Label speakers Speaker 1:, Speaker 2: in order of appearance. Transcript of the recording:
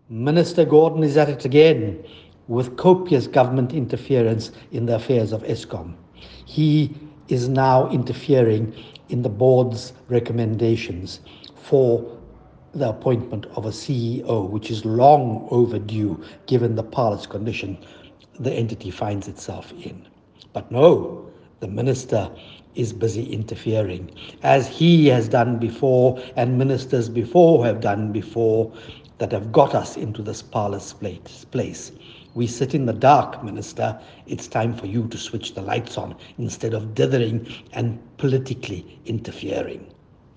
Speaker 1: Minister Gordon is at it again with copious government interference in the affairs of Eskom. He is now interfering in the board's recommendations for the appointment of a CEO, which is long overdue given the parlous condition the entity finds itself in. But no, the minister is busy interfering, as he has done before and ministers before have done before, that have got us into this parlous place. We sit in the dark, Minister. It's time for you to switch the lights on instead of dithering and politically interfering.